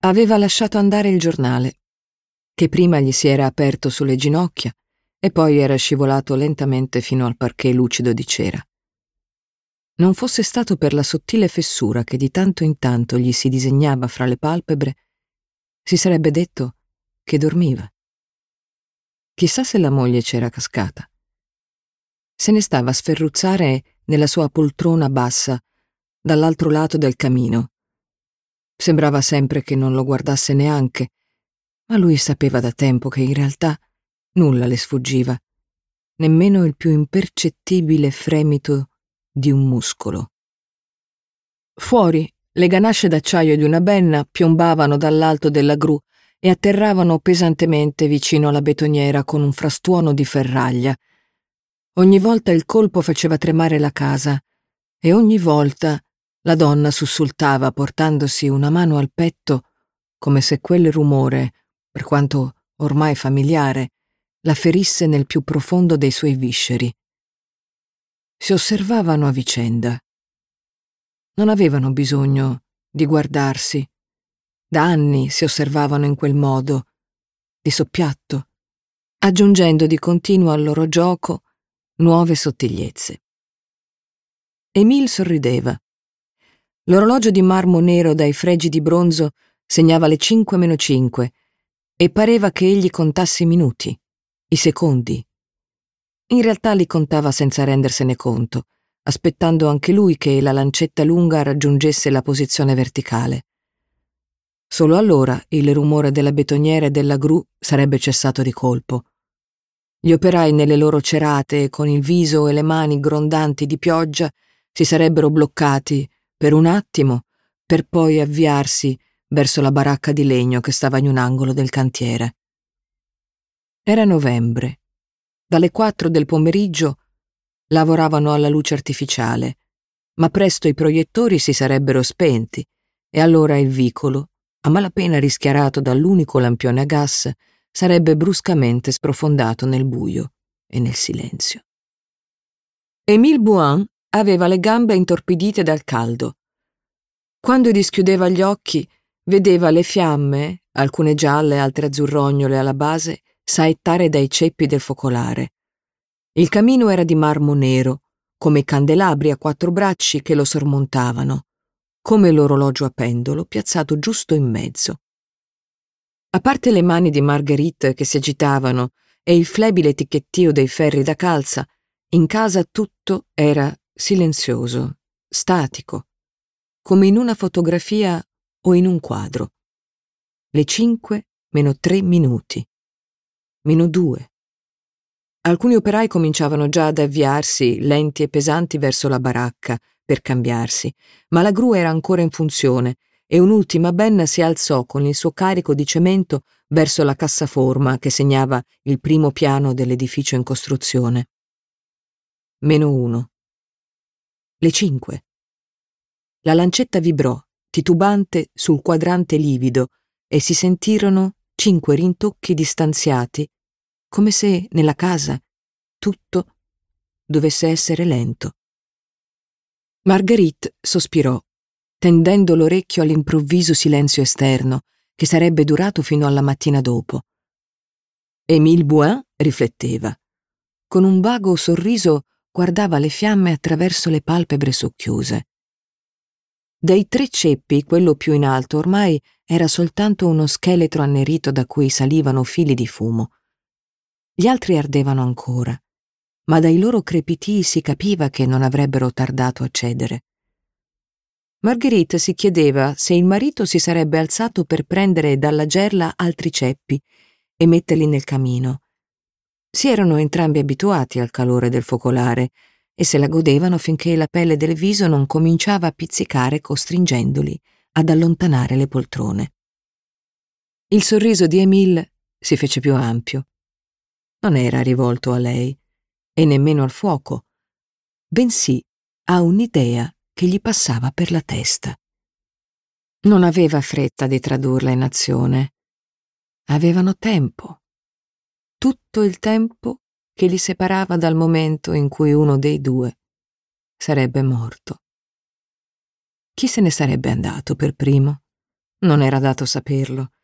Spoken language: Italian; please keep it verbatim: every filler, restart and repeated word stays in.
Aveva lasciato andare il giornale, che prima gli si era aperto sulle ginocchia e poi era scivolato lentamente fino al parquet lucido di cera. Non fosse stato per la sottile fessura che di tanto in tanto gli si disegnava fra le palpebre, si sarebbe detto che dormiva. Chissà se la moglie c'era cascata. Se ne stava a sferruzzare nella sua poltrona bassa, dall'altro lato del camino. Sembrava sempre che non lo guardasse neanche, ma lui sapeva da tempo che in realtà nulla le sfuggiva, nemmeno il più impercettibile fremito di un muscolo. Fuori, le ganasce d'acciaio di una benna piombavano dall'alto della gru e atterravano pesantemente vicino alla betoniera con un frastuono di ferraglia. Ogni volta il colpo faceva tremare la casa e ogni volta la donna sussultava portandosi una mano al petto come se quel rumore, per quanto ormai familiare, la ferisse nel più profondo dei suoi visceri. Si osservavano a vicenda. Non avevano bisogno di guardarsi. Da anni si osservavano in quel modo, di soppiatto, aggiungendo di continuo al loro gioco nuove sottigliezze. Émile sorrideva. L'orologio di marmo nero dai fregi di bronzo segnava le cinque meno cinque e pareva che egli contasse i minuti, i secondi. In realtà li contava senza rendersene conto, aspettando anche lui che la lancetta lunga raggiungesse la posizione verticale. Solo allora il rumore della betoniera e della gru sarebbe cessato di colpo. Gli operai nelle loro cerate, con il viso e le mani grondanti di pioggia, si sarebbero bloccati per un attimo per poi avviarsi verso la baracca di legno che stava in un angolo del cantiere. Era novembre. Dalle quattro del pomeriggio lavoravano alla luce artificiale, ma presto i proiettori si sarebbero spenti e allora il vicolo, a malapena rischiarato dall'unico lampione a gas, sarebbe bruscamente sprofondato nel buio e nel silenzio. Émile Bauin aveva le gambe intorpidite dal caldo. Quando rischiudeva gli occhi, vedeva le fiamme, alcune gialle, altre azzurrognole alla base, saettare dai ceppi del focolare. Il camino era di marmo nero, come i candelabri a quattro bracci che lo sormontavano, come l'orologio a pendolo piazzato giusto in mezzo. A parte le mani di Marguerite che si agitavano e il flebile ticchettio dei ferri da calza, in casa tutto era silenzioso, statico, come in una fotografia o in un quadro. Le cinque meno tre minuti, meno due. Alcuni operai cominciavano già ad avviarsi, lenti e pesanti, verso la baracca per cambiarsi, ma la gru era ancora in funzione e un'ultima benna si alzò con il suo carico di cemento verso la cassaforma che segnava il primo piano dell'edificio in costruzione. Meno uno. Le cinque. La lancetta vibrò, titubante, sul quadrante livido e si sentirono cinque rintocchi distanziati, come se nella casa tutto dovesse essere lento. Marguerite sospirò, tendendo l'orecchio all'improvviso silenzio esterno, che sarebbe durato fino alla mattina dopo. Émile Bauin rifletteva. Con un vago sorriso guardava le fiamme attraverso le palpebre socchiuse. Dei tre ceppi, quello più in alto ormai era soltanto uno scheletro annerito da cui salivano fili di fumo. Gli altri ardevano ancora, ma dai loro crepitii si capiva che non avrebbero tardato a cedere. Marguerite si chiedeva se il marito si sarebbe alzato per prendere dalla gerla altri ceppi e metterli nel camino. Si erano entrambi abituati al calore del focolare e se la godevano finché la pelle del viso non cominciava a pizzicare, costringendoli ad allontanare le poltrone. Il sorriso di Émile si fece più ampio. Non era rivolto a lei e nemmeno al fuoco, bensì a un'idea che gli passava per la testa. Non aveva fretta di tradurla in azione. Avevano tempo. Tutto il tempo che li separava dal momento in cui uno dei due sarebbe morto. Chi se ne sarebbe andato per primo? Non era dato saperlo.